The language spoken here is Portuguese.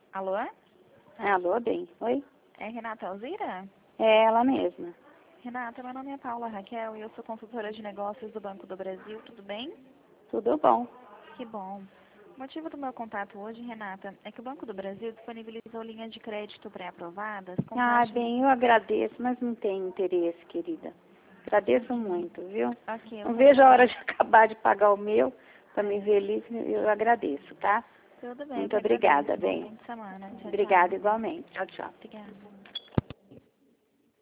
Alô? Alô, bem. Oi? É Renata Alzira? É ela mesma. Renata, meu nome é Paula Raquel e eu sou consultora de negócios do Banco do Brasil, tudo bem? Tudo bom? Que bom. O motivo do meu contato hoje, Renata, é que o Banco do Brasil disponibilizou linhas de crédito pré-aprovadas com taxas... Bem, eu agradeço, mas não tenho interesse, querida. Agradeço muito, viu? Ok, eu Não tô vejo a hora entendendo. de acabar de pagar o meu, para me ver livre, eu agradeço, tá? Tudo bem, eu Muito que agradeço. obrigada, Bom bem. fim de semana. Tchau, tchau. Obrigada igualmente. Tchau, tchau. Obrigada.